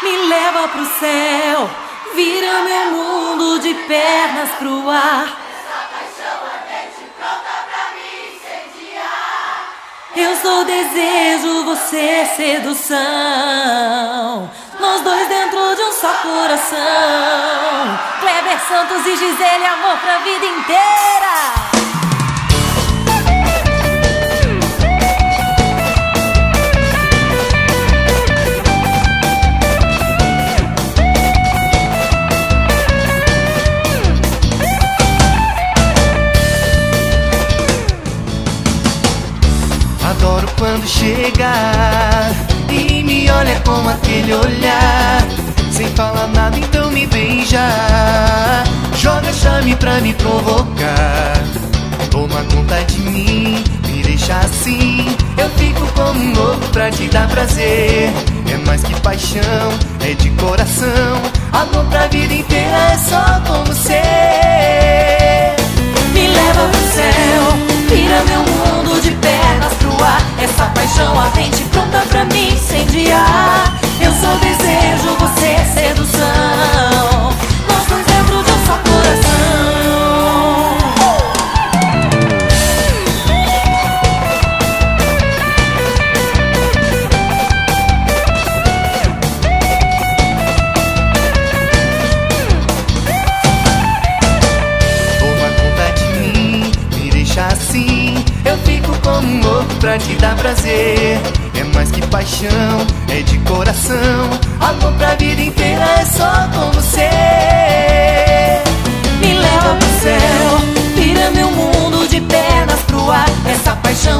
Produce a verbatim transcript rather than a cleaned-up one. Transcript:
Me leva pro céu, vira meu mundo de pernas pro ar. Essa paixão ardente pronta pra me incendiar. Eu sou desejo, você sedução. Nós dois dentro de um só coração. Kleber Santos e Gisele, amor pra vida inteira. Adoro quando chega e me olha com aquele olhar, sem falar nada, então me beija, joga charme pra me provocar, toma conta de mim, me deixa assim. Eu fico como um louco pra te dar prazer. É mais que paixão, é de coração. Amor pra vida inteira é só com você. Me leva pro céu, vira meu mundo de pernas pro ar. Essa paixão ardente pronta pra me incendiar. Eu sou desejo, você é sedução. Nós dois dentro de um só coração. Toma conta de mim, me deixa assim. Eu fico como um louco pra te dar prazer. É mais que paixão, é de coração. Amor pra vida inteira é só com você. Me leva pro céu, vira meu mundo de pernas pro ar. Essa paixão